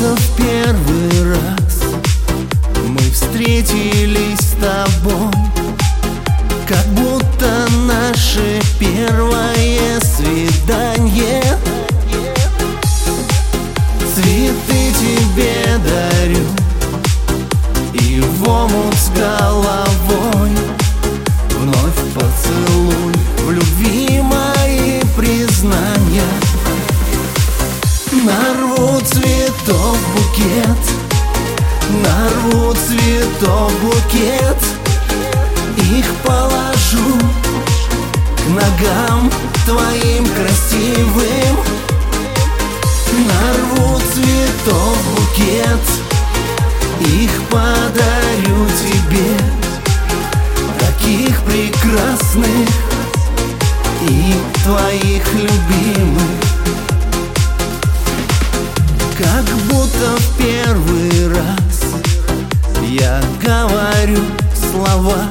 будто в первый раз мы встретились с тобой, как будто наше первое свидание. Цветы тебе дарю и в омут с головой. Вновь поцелуй, в любви мои признания. Нарву цветов букет, нарву цветов букет, их положу к ногам твоим красивым. Нарву цветов букет, их подарю тебе, таких прекрасных и твоих любимых. Как будто в первый раз я говорю слова,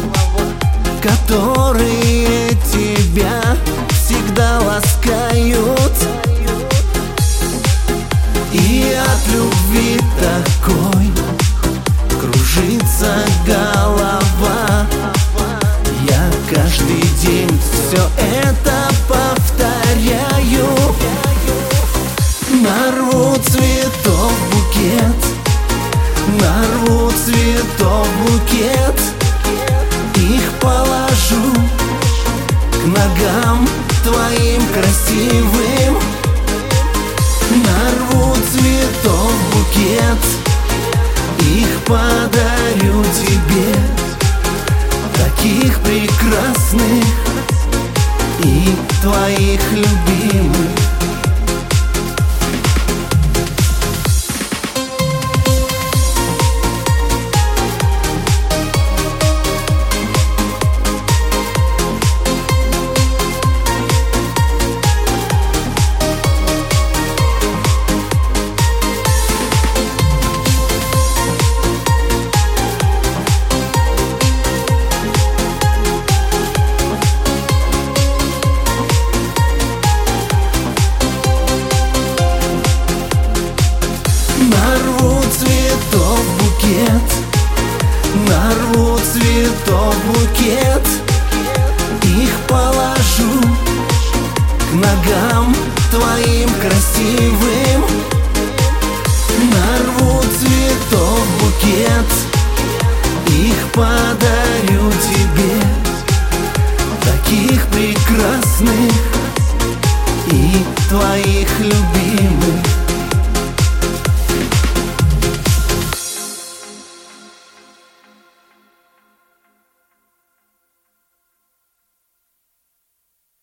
которые тебя всегда ласкают. И от любви такой кружится голова. Я каждый день все это повторяю. Нарву цветов букет, нарву цветов букет, их положу к ногам твоим красивым. Нарву цветов букет, их подарю тебе, таких прекрасных и твоих любимых. Нарву цветов букет, нарву цветов букет, их положу к ногам твоим красивым. Нарву цветов букет, их подарю тебе, таких прекрасных и твоих любимых.